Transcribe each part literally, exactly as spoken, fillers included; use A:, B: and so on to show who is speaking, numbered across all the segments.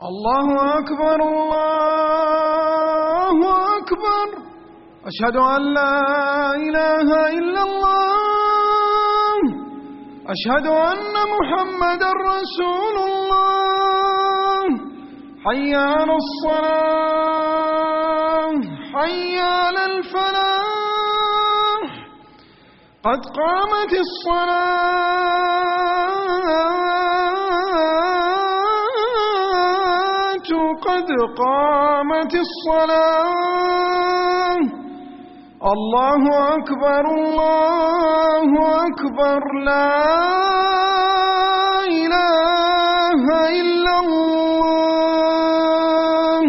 A: الله أكبر الله أكبر أشهد أن لا إله إلا الله أشهد أن محمدا رسول الله حي على الصلاة حي على الفلاح قد قامت الصلاة قد قامت الصلاة الله أكبر الله أكبر لا إله إلا الله.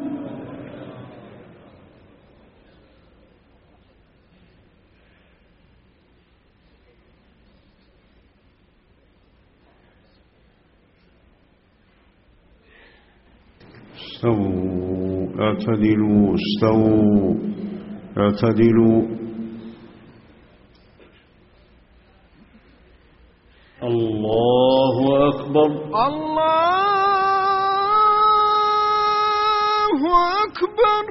B: استووا اعتدلوا استووا اعتدلوا. الله أكبر
A: الله أكبر.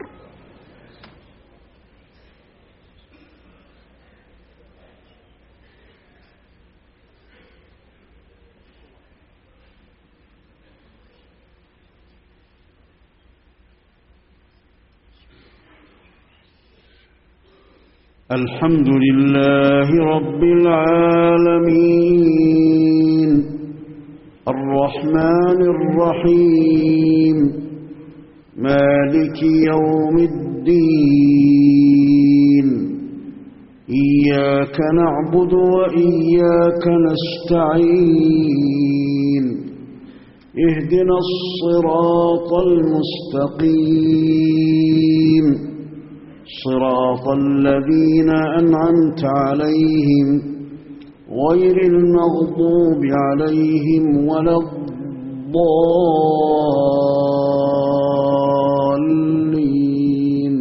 B: الحمد لله رب العالمين الرحمن الرحيم مالك يوم الدين إياك نعبد وإياك نستعين اهدنا الصراط المستقيم صراط الذين أنعمت عليهم غير المغضوب عليهم ولا الضالين.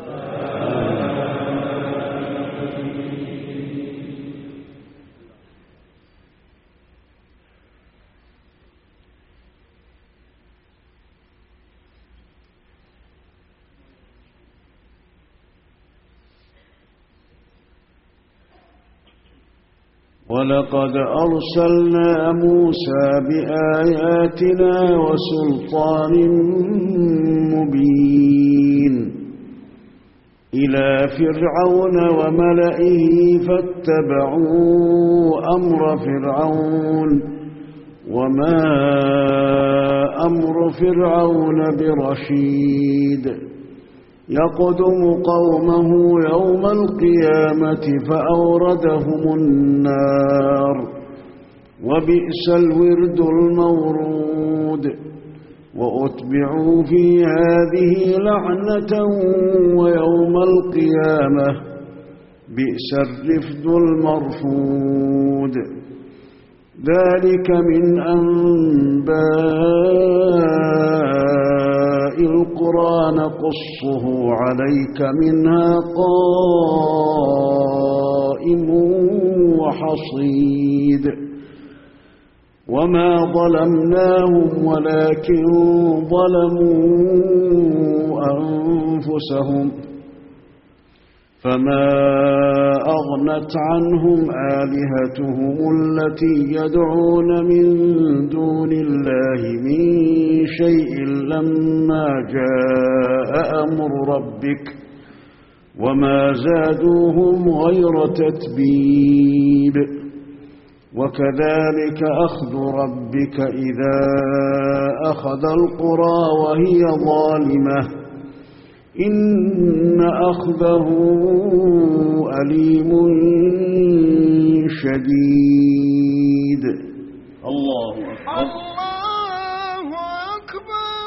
B: ولقد أرسلنا موسى بآياتنا وسلطان مبين إلى فرعون وملئه فاتبعوا أمر فرعون وما أمر فرعون برشيد يقدم قومه يوم القيامة فأوردهم النار وبئس الورد المورود وأتبعوا في هذه لعنة ويوم القيامة بئس الرفد المرفود. ذلك من أنباء القرى نقصه عليك منها قائم وحصيد وما ظلمناهم ولكن ظلموا أنفسهم فما أغنت عنهم آلهتهم التي يدعون من دون الله من شيء لما جاء أمر ربك وما زادوهم غير تتبيب. وكذلك أخذ ربك إذا أخذ القرى وهي ظالمة إن أخذه أليم شديد. الله أكبر
A: الله أكبر.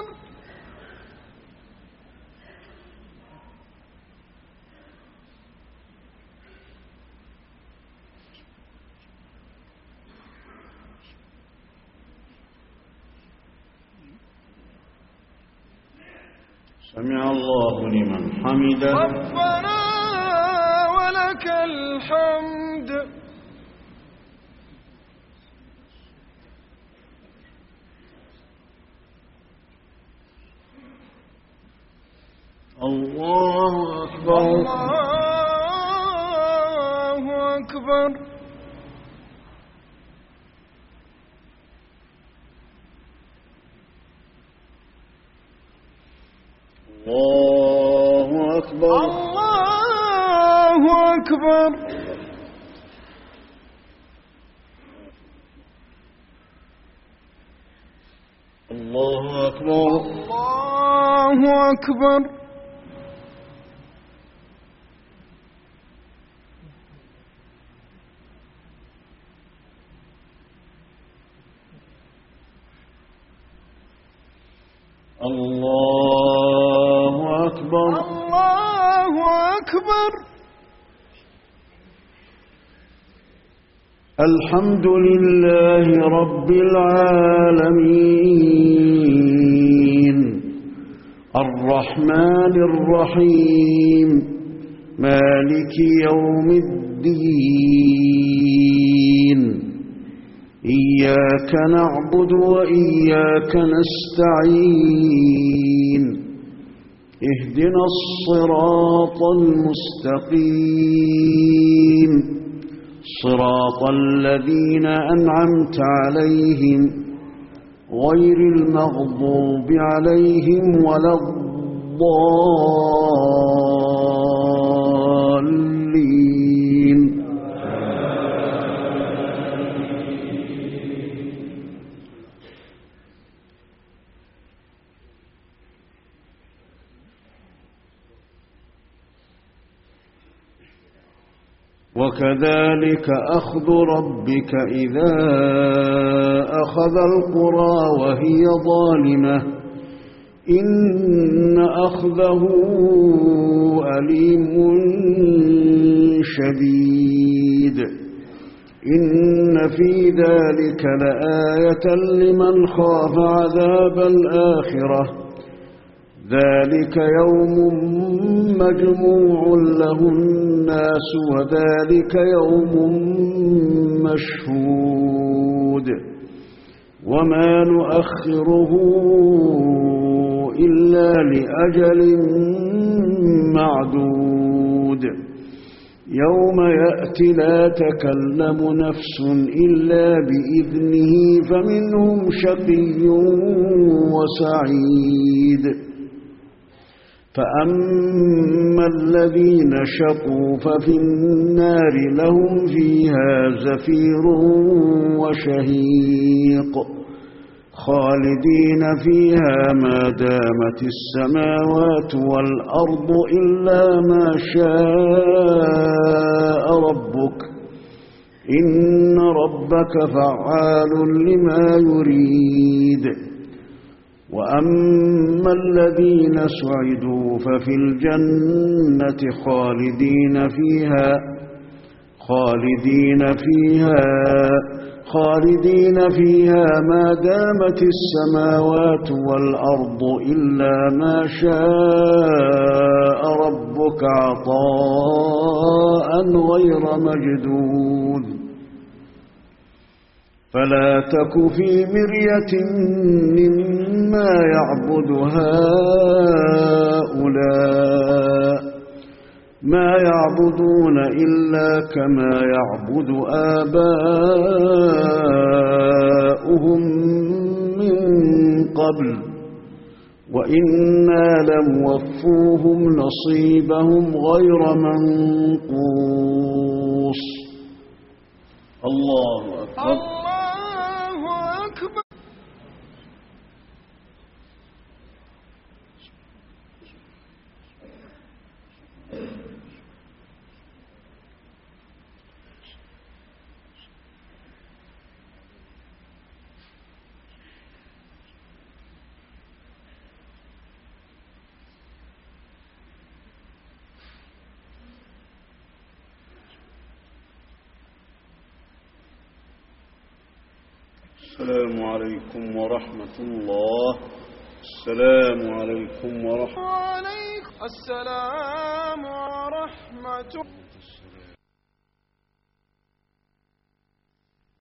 B: سمع الله لمن حمده.
A: ربنا ولك الحمد.
B: الله أكبر
A: الله أكبر
B: الله أكبر
A: الله أكبر
B: الله أكبر
A: الله أكبر
B: الله أكبر
A: الله أكبر
B: الحمد لله رب العالمين الرحمن الرحيم مالك يوم الدين إياك نعبد وإياك نستعين اهدنا الصراط المستقيم صراط الذين أنعمت عليهم غير المغضوب عليهم ولا الضالين وكذلك أخذ ربك إذا أخذ القرى وهي ظالمة إن أخذه أليم شديد إن في ذلك لآية لمن خاف عذاب الآخرة ذلك يوم مجموع له الناس وذلك يوم مشهود وما نؤخره إلا لأجل معدود يوم يأتي لا تكلم نفس إلا بإذنه فمنهم شقي وسعيد فأما الذين شقوا ففي النار لهم فيها زفير وشهيق خالدين فيها ما دامت السماوات والأرض إلا ما شاء ربك إن ربك فعال لما يريد وأما الذين سعدوا ففي الجنة خالدين فيها خالدين فيها خالدين فيها ما دامت السماوات والأرض إلا ما شاء ربك عطاء غير مجدود فلا تك في مرية مما يعبد هؤلاء ما يعبدون إلا كما يعبد آباؤهم من قبل وإنا لموفوهم نصيبهم غير منقوص الله أكبر
A: الله أكبر
B: السلام عليكم ورحمة الله السلام عليكم ورحمة
A: وعليكم السلام ورحمة